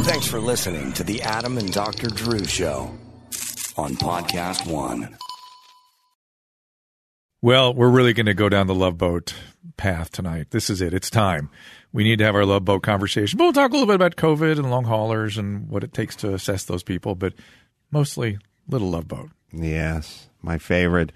Thanks for listening to the Adam and Dr. Drew Show on Podcast One. Well, we're really going to go down the Love Boat path tonight. This is it. It's time. We need to have our Love Boat conversation. We'll talk a little bit about COVID and long haulers and what it takes to assess those people, but mostly little Love Boat. Yes, my favorite.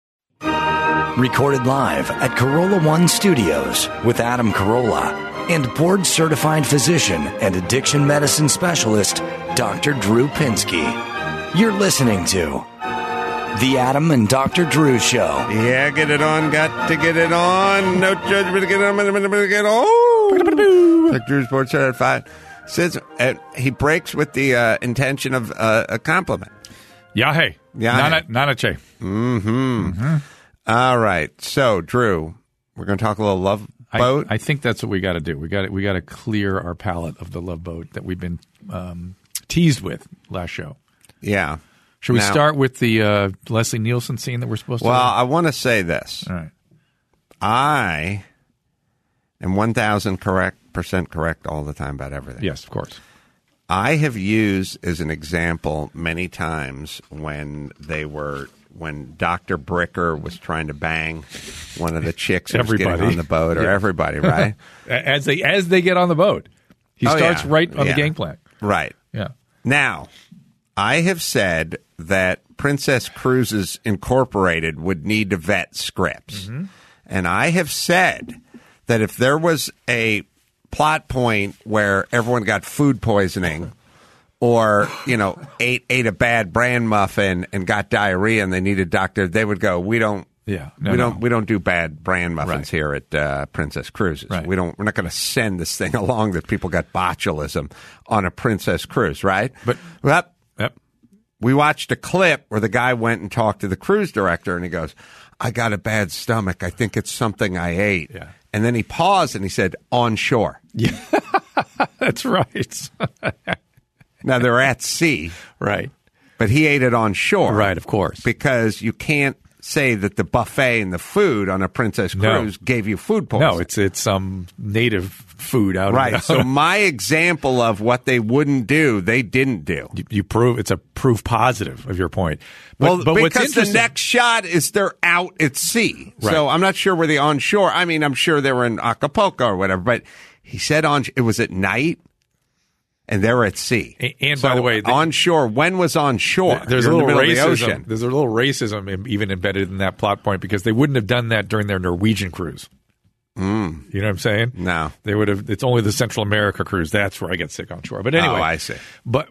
Recorded live at Corolla One Studios with Adam Carolla and board-certified physician and addiction medicine specialist, Dr. Drew Pinsky. You're listening to The Adam and Dr. Drew Show. Yeah, get it on. Got to get it on. No judgment. Get it on. Get on. Dr. Drew's board certified. Says he breaks with the intention of a compliment. Yahe. Yahe. Nanache. Mm-hmm. All right. So, Drew, we're going to talk a little Love Boat. I think that's what we got to do. We got to clear our palate of the Love Boat that we've been teased with last show. Yeah. Should we start with the Leslie Nielsen scene that we're supposed to? Well, I want to say this. All right. I am 1,000% correct all the time about everything. Yes, of course. I have used as an example many times when Dr. Bricker was trying to bang one of the chicks who was getting on the boat, or everybody, right? As they get on the boat. He starts right on the gangplank. Right. Yeah. Now, I have said that Princess Cruises Incorporated would need to vet scripts. Mm-hmm. And I have said that if there was a plot point where everyone got food poisoning or, ate a bad bran muffin and got diarrhea and they needed a doctor, they would go, we don't do bad bran muffins here at Princess Cruises. Right. We're not going to send this thing along that people got botulism on a Princess Cruise, right? But we watched a clip where the guy went and talked to the cruise director and he goes, I got a bad stomach. I think it's something I ate. Yeah. And then he paused and he said, on shore. Yeah, that's right. Now, they're at sea. Right. But he ate it on shore. Right, of course. Because you can't say that the buffet and the food on a Princess Cruise gave you food poisoning. No, it's some native food out right. of So my example of what they wouldn't do, they didn't do. You prove it's a proof positive of your point. But because the next shot is they're out at sea. Right. So I'm not sure where the onshore. I mean, I'm sure they were in Acapulco or whatever. But he said it was at night. And they're at sea. And by the way, onshore. When was onshore? There's a little racism. There's a little racism even embedded in that plot point because they wouldn't have done that during their Norwegian cruise. Mm. You know what I'm saying? No, they would have. It's only the Central America cruise. That's where I get sick on shore. But anyway, I see. But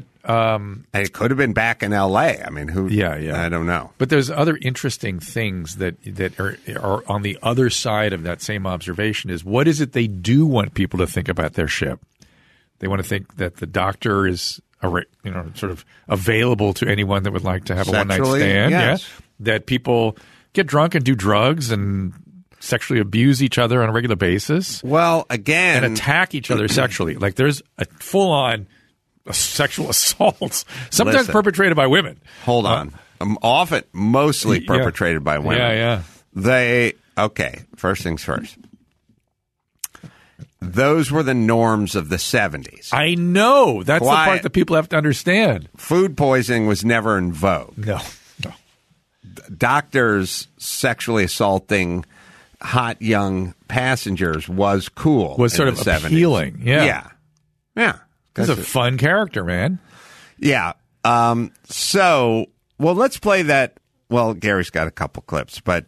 it could have been back in L.A. I mean, who? Yeah. I don't know. But there's other interesting things that are on the other side of that same observation. Is what is it they do want people to think about their ship? They want to think that the doctor is, sort of available to anyone that would like to have a one-night stand. Yes. Yeah, that people get drunk and do drugs and sexually abuse each other on a regular basis. Well, again, and attack each other sexually. Like there's a full-on sexual assaults, sometimes perpetrated by women. Hold on, often, mostly perpetrated by women. Yeah. First things first. Those were the norms of the 70s. I know. That's the part that people have to understand. Food poisoning was never in vogue. No. Doctors sexually assaulting hot young passengers was cool. Was sort of 70s. Appealing. Yeah. He's a fun character, man. Yeah. So, let's play that. Well, Gary's got a couple clips, but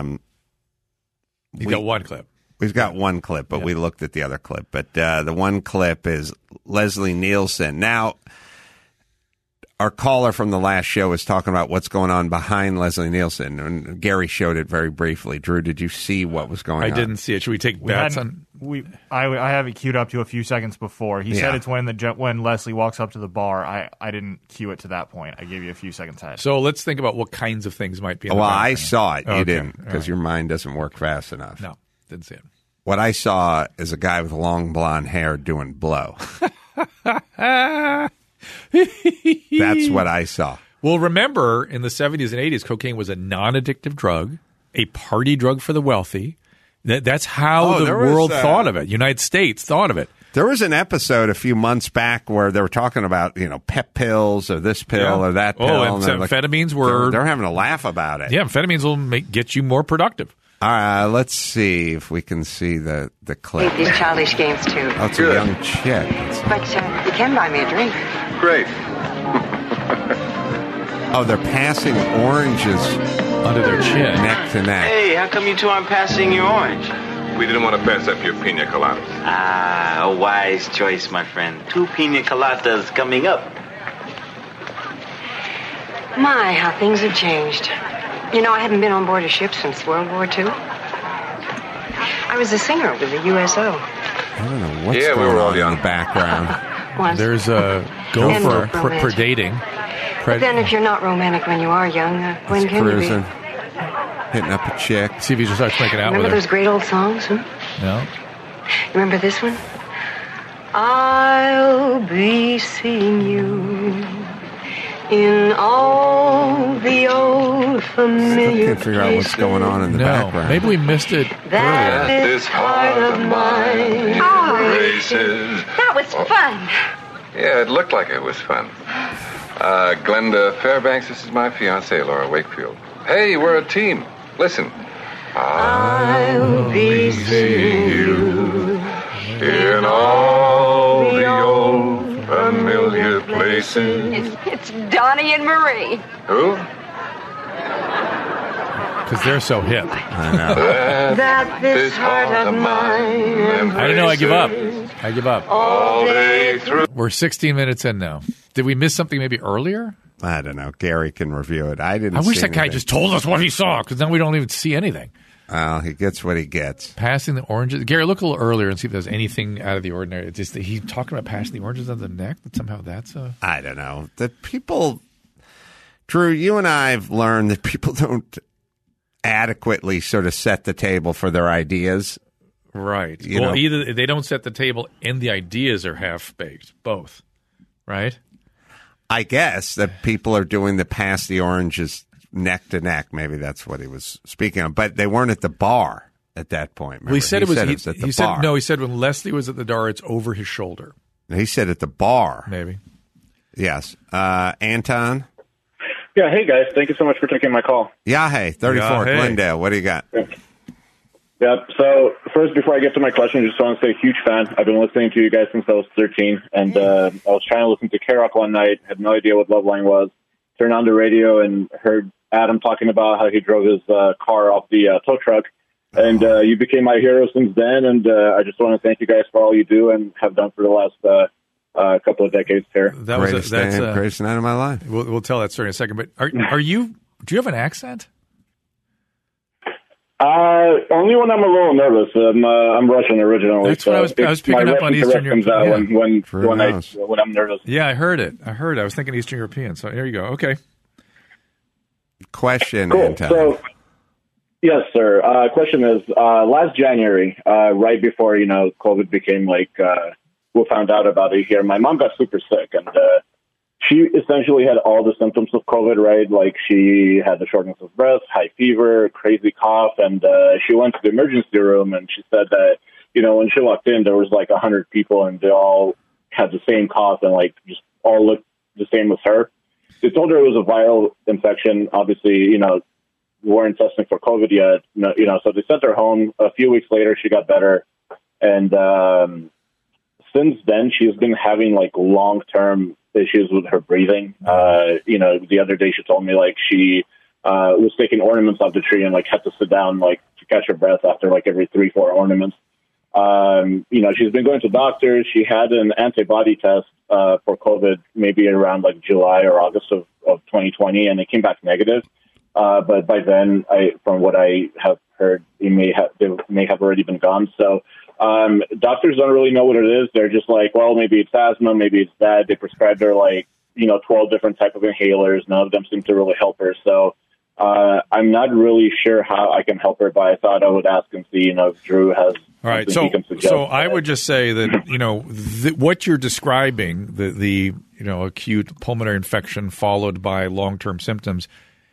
He's got one clip. We've got one clip, but we looked at the other clip. But the one clip is Leslie Nielsen. Now, our caller from the last show was talking about what's going on behind Leslie Nielsen, and Gary showed it very briefly. Drew, did you see what was going on? I didn't see it. Should we take bets on? I have it queued up to a few seconds before. He said it's when Leslie walks up to the bar. I didn't cue it to that point. I gave you a few seconds ahead. So let's think about what kinds of things might be in the I saw it. You didn't, because right. Your mind doesn't work fast enough. No, didn't see it. What I saw is a guy with long blonde hair doing blow. That's what I saw. Well, remember, in the 70s and 80s, cocaine was a non-addictive drug, a party drug for the wealthy. That's how the world thought of it. United States thought of it. There was an episode a few months back where they were talking about, pep pills or this pill or that pill. Oh, and amphetamines were... They're having a laugh about it. Yeah, amphetamines will get you more productive. All right, let's see if we can see the clip. These childish games, too. Oh, it's a young chick. But you can buy me a drink. Great. Oh, they're passing oranges under their chin. Neck to neck. Hey, how come you two aren't passing your orange? We didn't want to pass up your pina coladas. Ah, a wise choice, my friend. 2 pina coladas coming up. My, how things have changed. I haven't been on board a ship since World War II. I was a singer with the USO. I don't know what's going on in the background. There's a gopher predating. But then if you're not romantic when you are young, when can you be? Hitting up a chick. See if he just starts making out with her. Remember those great old songs? No. Remember this one? I'll be seeing you in all the old familiar I can't figure out what's going on in the background. Maybe we missed it that earlier. This heart of mine races. That was fun. Yeah, it looked like it was fun. Glenda Fairbanks, this is my fiancée, Laura Wakefield. Hey, we're a team. Listen. I'll be seeing you in all the old familiar places. It's Donnie and Marie. Who? Because they're so hip. I know. that this heart of mine. I don't know. I give up. All day through. We're 16 minutes in now. Did we miss something maybe earlier? I don't know. Gary can review it. I wish that guy just told us what he saw, because then we don't even see anything. Well, he gets what he gets. Passing the oranges. Gary, look a little earlier and see if there's anything out of the ordinary. It's just that he's talking about passing the oranges on the neck. That somehow that's a... I don't know. The people... Drew, you and I have learned that people don't adequately sort of set the table for their ideas. Right. Either they don't set the table and the ideas are half-baked. Both. Right? I guess that people are doing the pass the oranges neck to neck. Maybe that's what he was speaking of. But they weren't at the bar at that point. Well, he said it was at the bar. No, he said when Leslie was at the bar, it's over his shoulder. He said at the bar. Maybe. Yes. Anton? Yeah, hey, guys. Thank you so much for taking my call. Yeah, hey. 34, Glendale. What do you got? Yeah, so first, before I get to my question, I just want to say huge fan. I've been listening to you guys since I was 13, and I was trying to listen to K-Rock one night, had no idea what Loveline was, turned on the radio and heard Adam talking about how he drove his car off the tow truck, and you became my hero since then, and I just want to thank you guys for all you do and have done for the last couple of decades here. That's greatest night of my life. We'll tell that story in a second, but are you? Do you have an accent? Only when I'm a little nervous. I'm Russian originally. That's what I was picking up on Eastern European. When I'm nervous. Yeah, I heard it. I was thinking Eastern European. So here you go. Okay. Question. Cool. So, yes, sir. Question is, last January, right before COVID became we found out about it here, my mom got super sick, and she essentially had all the symptoms of COVID, right? Like she had the shortness of breath, high fever, crazy cough, and she went to the emergency room, and she said that, when she walked in, there was 100 people, and they all had the same cough and just all looked the same as her. They told her it was a viral infection. Obviously, we weren't testing for COVID yet, so they sent her home. A few weeks later, she got better, and since then, she's been having long-term issues with her breathing. The other day she told me she was taking ornaments off the tree and had to sit down to catch her breath after every 3-4 ornaments. She's been going to doctors. She had an antibody test for COVID maybe around July or August of 2020, and it came back negative. But by then, from what I have heard, they may have already been gone. So doctors don't really know what it is. They're just well, maybe it's asthma, maybe it's that. They prescribed her 12 different type of inhalers. None of them seem to really help her. So I'm not really sure how I can help her, but I thought I would ask and see, if Drew has. All right. So I would just say that, what you're describing, the acute pulmonary infection followed by long-term symptoms,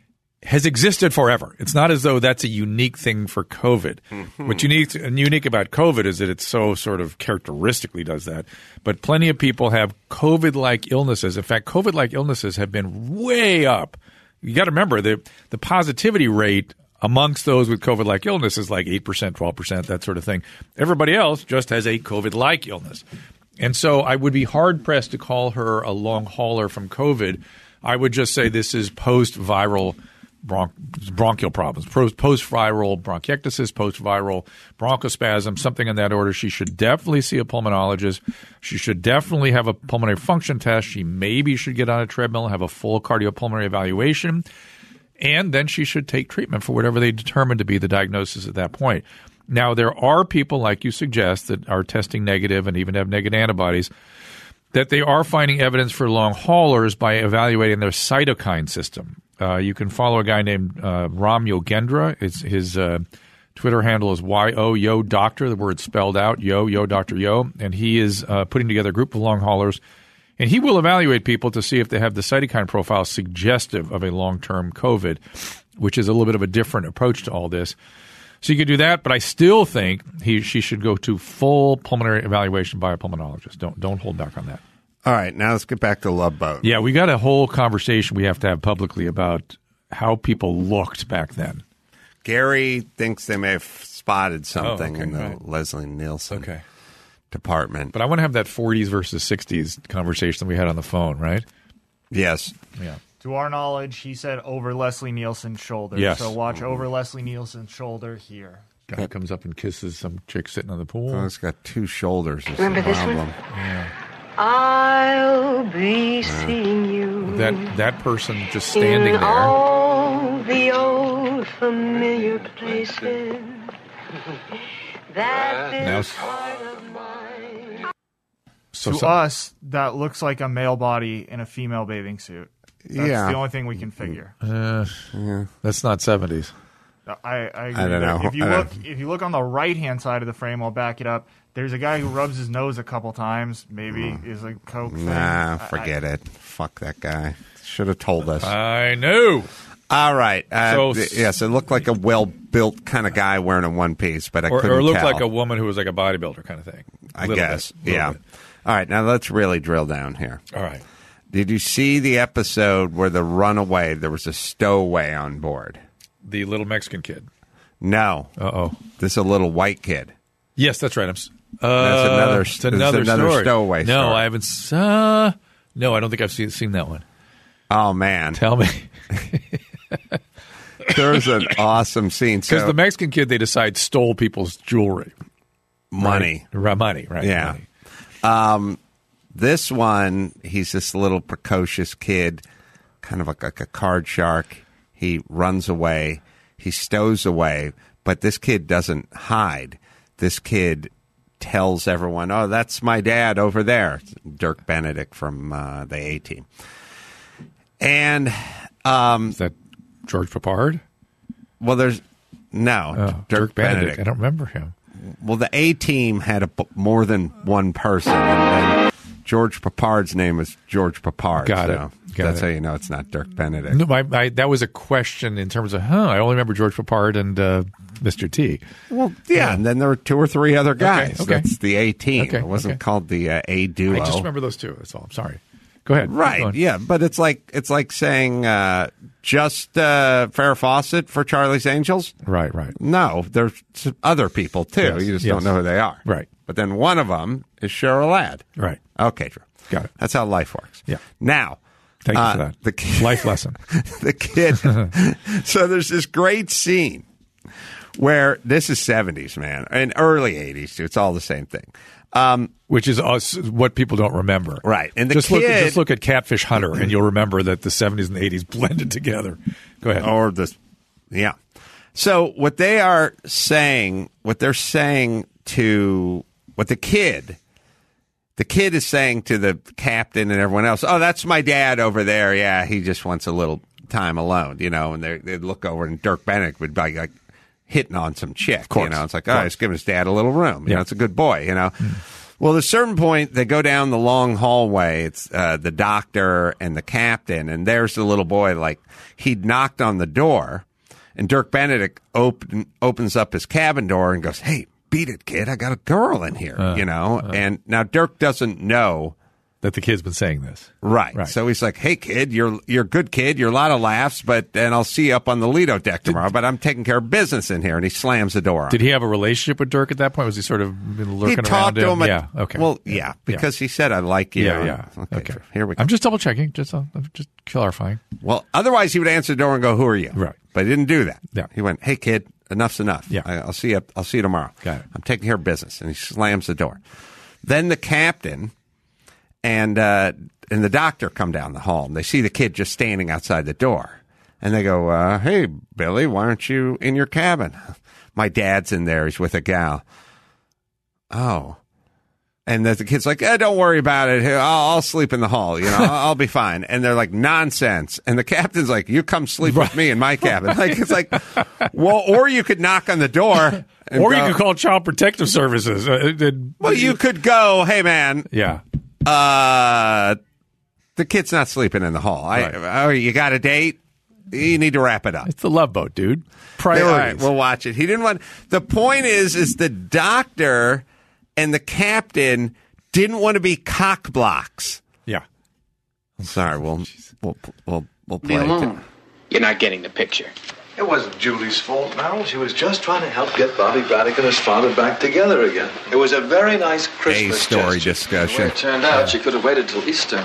has existed forever. It's not as though that's a unique thing for COVID. What's unique about COVID is that it so sort of characteristically does that. But plenty of people have COVID-like illnesses. In fact, COVID-like illnesses have been way up. You got to remember the positivity rate amongst those with COVID-like illness is like 8%, 12%, that sort of thing. Everybody else just has a COVID-like illness. And so I would be hard-pressed to call her a long hauler from COVID. I would just say this is post-viral bronchial problems, post-viral bronchiectasis, post-viral bronchospasm, something in that order. She should definitely see a pulmonologist. She should definitely have a pulmonary function test. She maybe should get on a treadmill and have a full cardiopulmonary evaluation. And then she should take treatment for whatever they determine to be the diagnosis at that point. Now, there are people, like you suggest, that are testing negative and even have negative antibodies, that they are finding evidence for long haulers by evaluating their cytokine system. You can follow a guy named Ram Yogendra. His Twitter handle is Yo Doctor, the word spelled out, Yo Dr. Yo. And he is putting together a group of long haulers. And he will evaluate people to see if they have the cytokine profile suggestive of a long-term COVID, which is a little bit of a different approach to all this. So you could do that, but I still think she should go to full pulmonary evaluation by a pulmonologist. Don't hold back on that. All right, now let's get back to Love Boat. Yeah, we got a whole conversation we have to have publicly about how people looked back then. Gary thinks they may have spotted something in the Leslie Nielsen department. But I want to have that 40s versus 60s conversation that we had on the phone, right? Yes. Yeah. To our knowledge, he said over Leslie Nielsen's shoulder. Yes. So watch over Leslie Nielsen's shoulder here. Guy comes up and kisses some chick sitting on the pool. Oh, it's got two shoulders. Remember this one? Yeah. I'll be seeing you. That person just standing in there. all the old familiar places. That this heart of mine. To us, that looks like a male body in a female bathing suit. That's the only thing we can figure. That's not 70s. I agree. I don't know. If you look on the right-hand side of the frame, I'll back it up. There's a guy who rubs his nose a couple times. Maybe is a coke thing. Nah, forget it. Fuck that guy. Should have told us. I knew. All right. Yes, it looked like a well-built kind of guy wearing a one-piece, but I couldn't tell. Or it looked like a woman who was like a bodybuilder kind of thing. I guess. Yeah. All right. Now let's really drill down here. All right. Did you see the episode where the runaway, there was a stowaway on board? The little Mexican kid. No. Uh-oh. This is a little white kid. Yes, that's right. That's another stowaway story. No, I haven't. No, I don't think I've seen that one. Oh, man. Tell me. There's an awesome scene. Because the Mexican kid, they decide, stole people's jewelry. Money. Money, right. Yeah. Money. This one, he's this little precocious kid, kind of like a card shark. He runs away. He stows away. But this kid doesn't hide. This kid tells everyone, oh, that's my dad over there. Dirk Benedict from the A-Team. And is that George Papard? Well, there's Dirk Benedict. I don't remember him. Well, the A-Team had more than one person, and George Papard's name is George Papard. Got it. That's how you know it's not Dirk Benedict. No, that was a question in terms of, I only remember George Papard and Mr. T. Well, yeah, and then there were two or three other guys. Okay. That's the A-Team. It wasn't called the A-Duo. I just remember those two. That's all. I'm sorry. Go ahead. Right, yeah, but it's like saying just Farrah Fawcett for Charlie's Angels. Right. No, there's other people, too. Yes, you just don't know who they are. Right. But then one of them is Cheryl Ladd. Right. Okay, Drew. Got it. That's how life works. Yeah. Now. Thank you for that. Life lesson. The kid. So there's this great scene where this is 70s, man, and early 80s, too. It's all the same thing. Which is what people don't remember. Right. And just look at Catfish Hunter, and you'll remember that the 70s and the 80s blended together. Go ahead. Yeah. So what they're saying to what the kid is saying to the captain and everyone else, oh, that's my dad over there. Yeah, he just wants a little time alone, and they'd look over, and Dirk Benedict would be like hitting on some chick. Of course. It's like, oh, he's giving his dad a little room. It's a good boy, Well, at a certain point, they go down the long hallway. It's the doctor and the captain, and there's the little boy. Like, he'd knocked on the door, and Dirk Benedict opens up his cabin door and goes, "Hey, beat it, kid. I got a girl in here," And now Dirk doesn't know that the kid's been saying this. Right. So he's like, "Hey, kid, you're a good kid. You're a lot of laughs, and I'll see you up on the Lido deck tomorrow. But I'm taking care of business in here." And he slams the door. Did he have a relationship with Dirk at that point? Was he sort of lurking around? He talked to him. Yeah. Okay. Well, yeah, because he said, "I like you." Yeah. Okay. So here we go. I'm just double checking. Just clarifying. Well, otherwise he would answer the door and go, "Who are you?" Right. But he didn't do that. Yeah. He went, "Hey, kid, enough's enough. Yeah. I'll see you tomorrow. Got it. I'm taking care of business." And he slams the door. Then the captain and the doctor come down the hall, and they see the kid just standing outside the door. And they go, "Hey, Billy, why aren't you in your cabin?" "My dad's in there. He's with a gal." "Oh." And the kid's like, "Don't worry about it. I'll sleep in the hall. I'll be fine." And they're like, "Nonsense." And the captain's like, "You come sleep with me in my cabin." Like, it's like, well, or you could knock on the door. Or you could call Child Protective Services. Well, you could go, "Hey, man. Yeah. The kid's not sleeping in the hall. Right. You got a date? You need to wrap it up." It's the Love Boat, dude. Priorities. All right, we'll watch it. He didn't want. The point is the doctor and the captain didn't want to be cock blocks. Yeah. Sorry, we'll Be play it. alone. You're not getting the picture. It wasn't Julie's fault, Merrill. She was just trying to help get Bobby Braddock and his father back together again. It was a very nice Christmas story gesture. discussion. The way it turned out, she could have waited till Easter.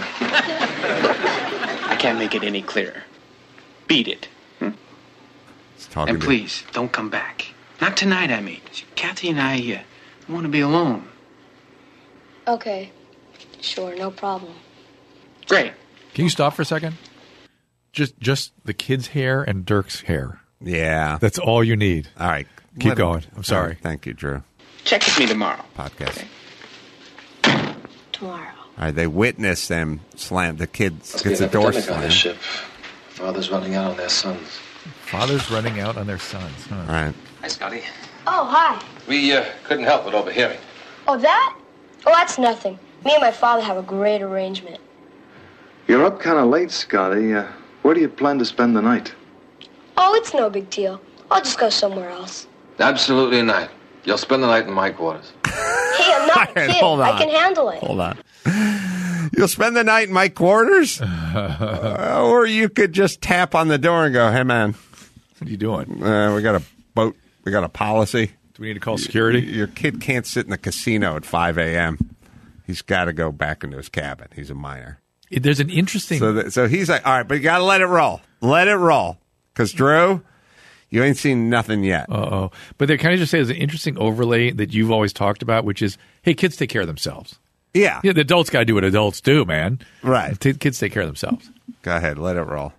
I can't make it any clearer. Beat it. And please, don't come back. Not tonight, I mean. Kathy and I want to be alone. Okay. Sure, no problem. Great. Can you stop for a second? Just the kid's hair and Dirk's hair. Yeah. That's all you need. All right. Keep going. I'm sorry. Thank you, Drew. Check with me tomorrow. Podcast. Okay. Tomorrow. All right. They witness them slam. The kid Must gets be the door an epidemic on this slammed. ship. Fathers running out on their sons. Fathers running out on their sons. Huh? All right. Hi, Scotty. Oh, hi. We couldn't help but overhearing. Oh, that? Oh, that's nothing. Me and my father have a great arrangement. You're up kind of late, Scotty. Where do you plan to spend the night? Oh, it's no big deal. I'll just go somewhere else. Absolutely not. You'll spend the night in my quarters. Hey, I'm not a kid. Hold on. I can handle it. Hold on. You'll spend the night in my quarters? Or you could just tap on the door and go, "Hey, man. What are you doing? We got a boat. We got a policy. Do we need to call security?" Your kid can't sit in the casino at 5 a.m. He's got to go back into his cabin. He's a minor. There's an interesting... So he's like, "All right, but you got to let it roll. Let it roll. Because, Drew, you ain't seen nothing yet." Uh-oh. But they kind of just say there's an interesting overlay that you've always talked about, which is, hey, kids take care of themselves. Yeah. The adults got to do what adults do, man. Right. Kids take care of themselves. Go ahead. Let it roll.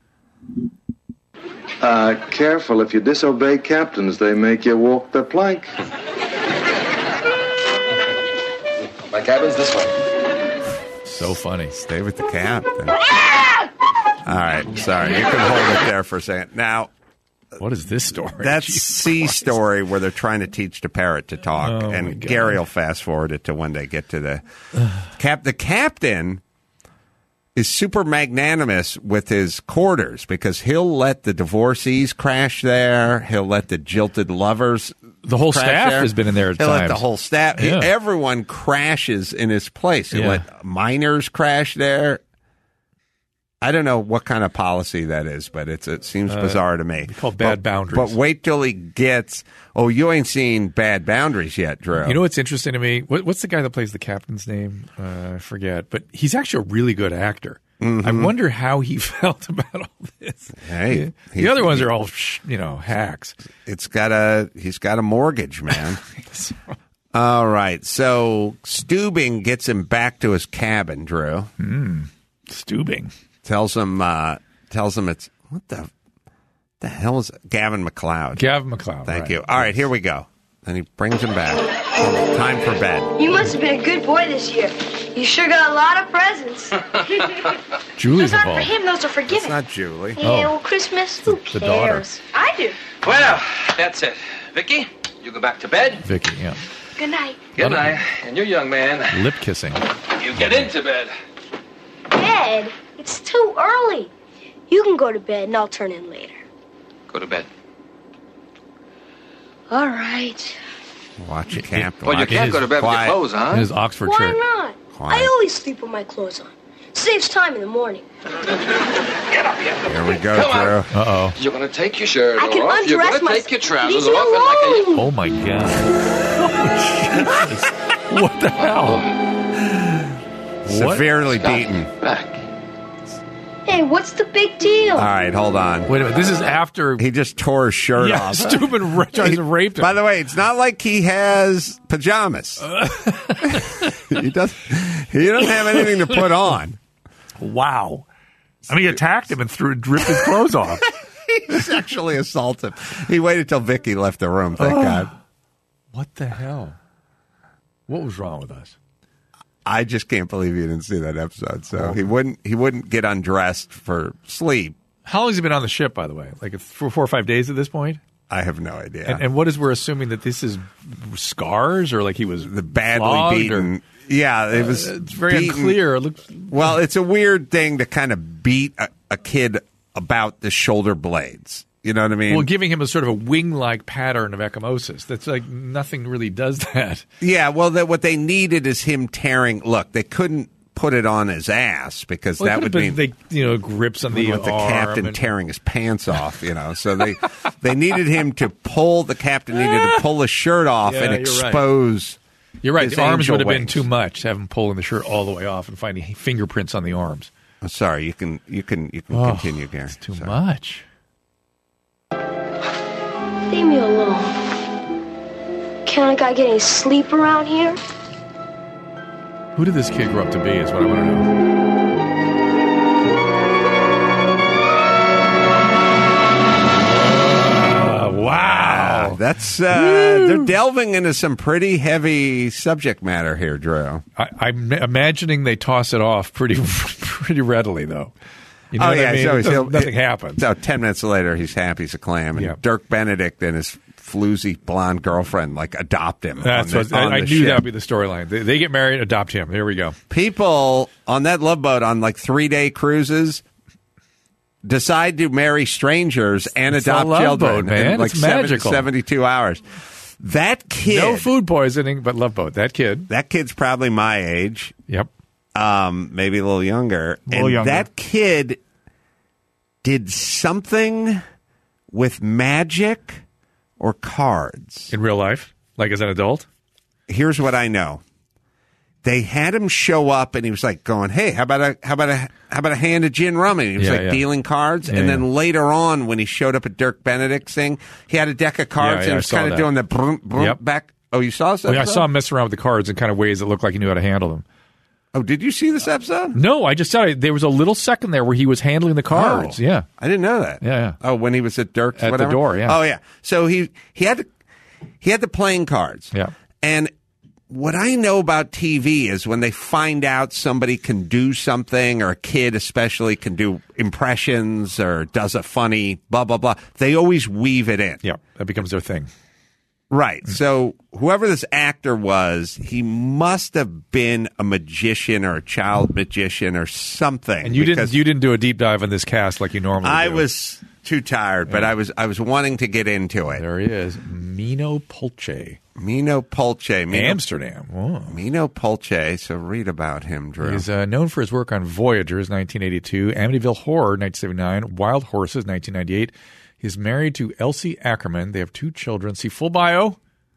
Careful. If you disobey captains, they make you walk the plank. My cabin's this way. So funny. Stay with the captain. All right. Sorry. You can hold it there for a second. Now, what is this story? That's C's story where they're trying to teach the parrot to talk. And Gary will fast forward it to when they get to the the captain is super magnanimous with his quarters because he'll let the divorcees crash there. He'll let the jilted lovers. The whole staff has been in there at He'll times. let the whole staff. Yeah. Everyone crashes in his place. He'll let minors crash there. I don't know what kind of policy that is, but it seems bizarre to me. Called bad boundaries. But wait till he gets. Oh, you ain't seen Bad Boundaries yet, Drew. You know what's interesting to me? What's the guy that plays the captain's name? I forget. But he's actually a really good actor. Mm-hmm. I wonder how he felt about all this. Hey, the other ones are all hacks. He's got a mortgage, man. All right, so Steubing gets him back to his cabin. Drew. Steubing tells him it's what the hell is it? Gavin MacLeod. Gavin MacLeod. Thank right. you. All right, here we go. And he brings him back. Time for bed. You must have been a good boy this year. You sure got a lot of presents. Julie's Those aren't involved. for him. Those are for It's giving. not Julie. Yeah, well, Christmas. Who the daughter. cares? I do. Well, that's it. Vicky, you go back to bed. Vicky, yeah. Good night. Good night. And you, young man, Lip kissing. you get into bed. Bed? It's too early. You can go to bed and I'll turn in later. Go to bed. All right. Watch it, Captain. Well, you can't go to bed with your clothes on. In his Oxford Why shirt. not? Quiet. I always sleep with my clothes on. Saves time in the morning. Get up here. Here we go, Come on. Drew. Uh-oh. You're going to take your shirt I can off. You're undress going to myself. take your trousers Leave me off. And Oh, my God. Oh, Jesus. What the hell? What? Severely beaten. Back. Hey, what's the big deal? All right, hold on. Wait a minute. This is after He just tore his shirt yeah, off. stupid tries to rape him. By the way, it's not like he has pajamas. He doesn't have anything to put on. Wow. I mean, he attacked him and ripped his clothes off. He sexually assaulted him. He waited till Vicky left the room, thank God. What the hell? What was wrong with us? I just can't believe you didn't see that episode. So he wouldn't get undressed for sleep. How long has he been on the ship, by the way? Like for 4 or 5 days at this point? I have no idea. And what is we're assuming that this is scars or like he was the badly beaten. Or, yeah, it was. It's very beaten. unclear. It looks, well, it's a weird thing to kind of beat a kid about the shoulder blades. You know what I mean? Well, giving him a sort of a wing-like pattern of ecchymosis. That's like nothing really does that. Yeah, well, what they needed is him tearing. Look, they couldn't put it on his ass because that would mean grips on the with the arm captain tearing his pants off. So they needed him to pull. The captain needed to pull his shirt off and expose. You're right. His The arms angel would have been wings. too much to have him pulling the shirt all the way off and finding fingerprints on the arms. I'm sorry. You can continue, Gary. It's too much. Leave me alone. Can't I get any sleep around here? Who did this kid grow up to be is what I want to know. Wow. That's they're delving into some pretty heavy subject matter here, Drew. I'm imagining they toss it off pretty readily, though. You know oh, what yeah. I mean? Nothing happens. So 10 minutes later, he's happy as a clam. And Dirk Benedict and his floozy blonde girlfriend, adopt him. That's what I knew that would be the storyline. They get married, adopt him. There we go. People on that Love Boat on 3-day cruises decide to marry strangers and adopt Love children Boat, man. in It's magical. 72 hours. That kid. No food poisoning, but Love Boat. That kid's probably my age. Yep. Maybe a little younger. That kid did something with magic or cards. In real life? Like as an adult? Here's what I know. They had him show up and he was going, hey, how about a hand of gin rum? And he was dealing cards. And then later on when he showed up at Dirk Benedict's thing, he had a deck of cards and he was kind of doing the brum, brum back. Oh, you saw this episode? I saw him mess around with the cards in kind of ways that looked like he knew how to handle them. Oh, did you see this episode? No, I just saw it. There was a little second there where he was handling the cards. Oh, yeah. I didn't know that. Yeah. Oh, when he was at Dirk's At whatever? the door, yeah. Oh, yeah. So he had the playing cards. Yeah. And what I know about TV is when they find out somebody can do something, or a kid especially can do impressions or does a funny blah, blah, blah, they always weave it in. Yeah, that becomes their thing. Right. So whoever this actor was, he must have been a magician or a child magician or something. And you didn't do a deep dive on this cast like you normally do. I was too tired, but I was wanting to get into it. There he is. Mino Pulce. Amsterdam. Oh. Mino Pulce. So read about him, Drew. He's known for his work on Voyagers, 1982, Amityville Horror, 1979, Wild Horses, 1998. He's married to Elsie Ackerman. They have 2 children. See full bio.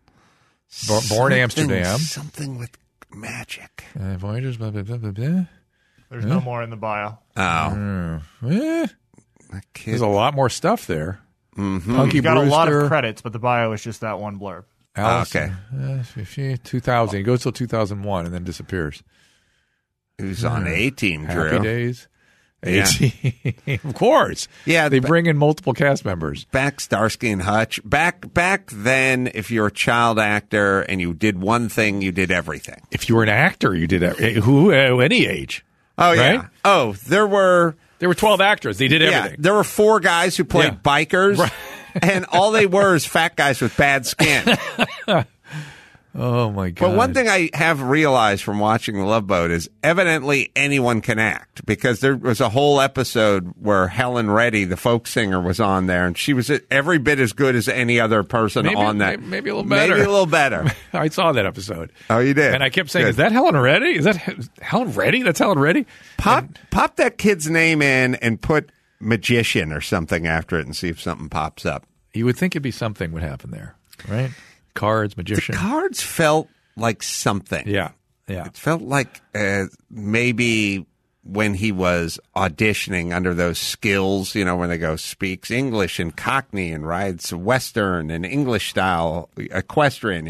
Born in Amsterdam. Something with magic. Voyagers, blah, blah, blah, blah, blah. There's no more in the bio. Oh. There's a lot more stuff there. Mm-hmm. Punky He's got Brewster, a lot of credits, but the bio is just that one blurb. Allison, 2000. He goes till 2001 and then disappears. He was on A-Team, Drew. Happy Days. Yeah. Of course. Yeah, they bring in multiple cast members. Back Starsky and Hutch. Back then, if you're a child actor and you did one thing, you did everything. If you were an actor, you did any age. Oh, yeah. Right? Oh, there were 12 actors. They did everything. Yeah, there were 4 guys who played bikers, Right. and all they were is fat guys with bad skin. Oh, my God. But one thing I have realized from watching The Love Boat is evidently anyone can act, because there was a whole episode where Helen Reddy, the folk singer, was on there, and she was every bit as good as any other person on that. Maybe a little better. Maybe a little better. I saw that episode. Oh, you did? And I kept saying, Good. is that Helen Reddy? Is that Helen Reddy? That's Helen Reddy? Pop that kid's name in and put magician or something after it and see if something pops up. You would think it'd be something would happen there, right? Cards, magician. The cards felt like something. Yeah. It felt like maybe when he was auditioning under those skills, when they go speaks English and Cockney and rides Western and English style equestrian,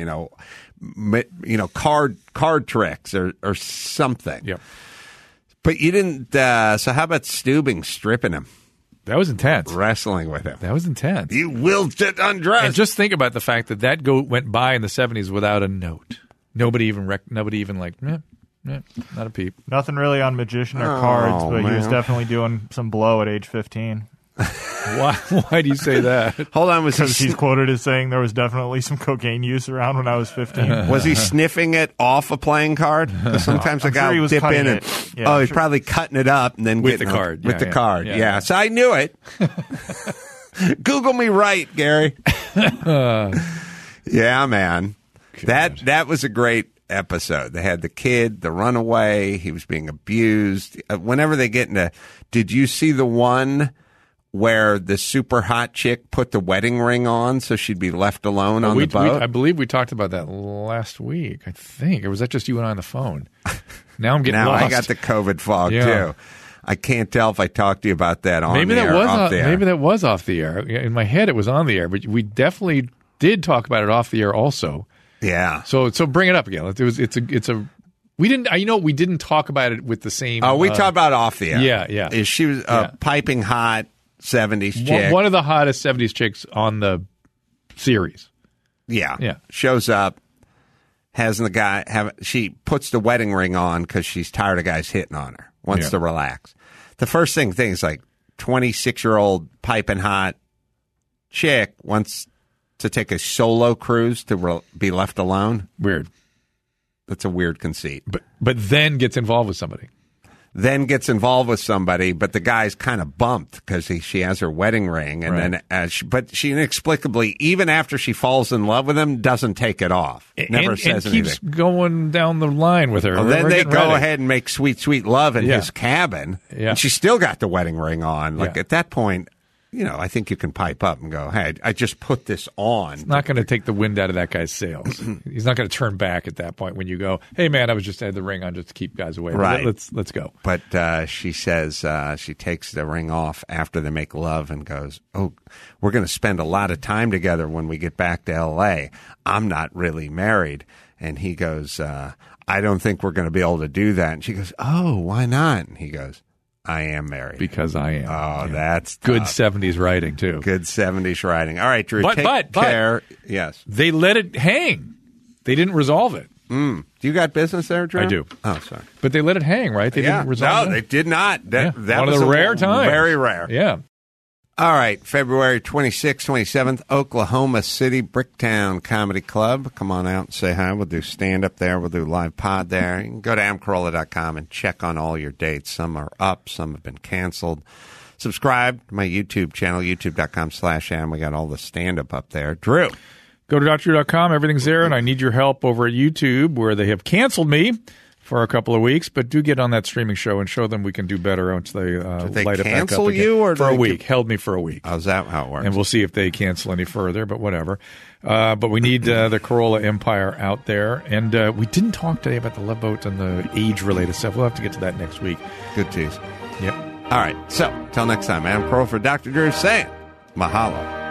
card tricks or something. Yep. But you didn't. So how about Steubing stripping him? That was intense. Wrestling with him. That was intense. You will get undressed. And just think about the fact that goat went by in the 70s without a note. Nobody even not a peep. Nothing really on magician or cards, but he was definitely doing some blow at age 15. Why do you say that? Hold on, because he's quoted as saying there was definitely some cocaine use around when I was 15. Was he sniffing it off a playing card? Because sometimes a guy will dip in and he's probably cutting it up and then with getting the card. With the card, yeah. So I knew it. Google me right, Gary. Yeah, man. God. That was a great episode. They had the kid, the runaway. He was being abused. Whenever they get into, did you see the one where the super hot chick put the wedding ring on so she'd be left alone on the boat? I believe we talked about that last week, I think. Or was that just you and I on the phone? Now I'm getting lost. I got the COVID fog, too. I can't tell if I talked to you about that on maybe the air, off the air. Maybe that was off the air. In my head, it was on the air, but we definitely did talk about it off the air also. Yeah. So bring it up again. We didn't talk about it with the same. Oh, we talked about it off the air. Yeah. She was piping hot 70s chick. One of the hottest 70s chicks on the series. Yeah. Shows up, has the guy she puts the wedding ring on because she's tired of guys hitting on her, wants to relax. The first thing is like 26-year-old piping hot chick wants to take a solo cruise to be left alone. Weird. That's a weird conceit. But then gets involved with somebody. But the guy's kind of bumped because she has her wedding ring, and then but she inexplicably, even after she falls in love with him, doesn't take it off. Never says anything. Keeps going down the line with her. Well, then they go ahead and make sweet, sweet love in his cabin, and she's still got the wedding ring on. At that point, I think you can pipe up and go, hey, I just put this on. It's not going to take the wind out of that guy's sails. He's not going to turn back at that point when you go, hey, man, I had the ring on just to keep guys away. Right. Let's go. But she says she takes the ring off after they make love and goes, oh, we're going to spend a lot of time together when we get back to L.A. I'm not really married. And he goes, I don't think we're going to be able to do that. And she goes, oh, why not? And he goes, I am married. Because I am. Oh, that's tough. Good 70s writing, too. Good 70s writing. All right, Drew, take care. Yes. They let it hang. They didn't resolve it. Do you got business there, Drew? I do. Oh, sorry. But they let it hang, right? They didn't resolve it? No, they did not. That one was of the rare times. Very rare. Yeah. All right, February 26th, 27th, Oklahoma City, Bricktown Comedy Club. Come on out and say hi. We'll do stand-up there. We'll do live pod there. You can go to adamcarolla.com and check on all your dates. Some are up. Some have been canceled. Subscribe to my YouTube channel, youtube.com/Adam. We got all the stand-up up there. Drew. Go to DrDrew.com. Everything's there, and I need your help over at YouTube, where they have canceled me for a couple of weeks, but do get on that streaming show and show them we can do better once they light it back up cancel again. you or for a week? Held me for a week. How's that how it works? And we'll see if they cancel any further, but whatever. But we need the Carolla Empire out there. And we didn't talk today about the Love Boat and the age-related stuff. We'll have to get to that next week. Good tease. Yep. All right. So, till next time, Adam Carolla for Dr. Drew saying mahalo.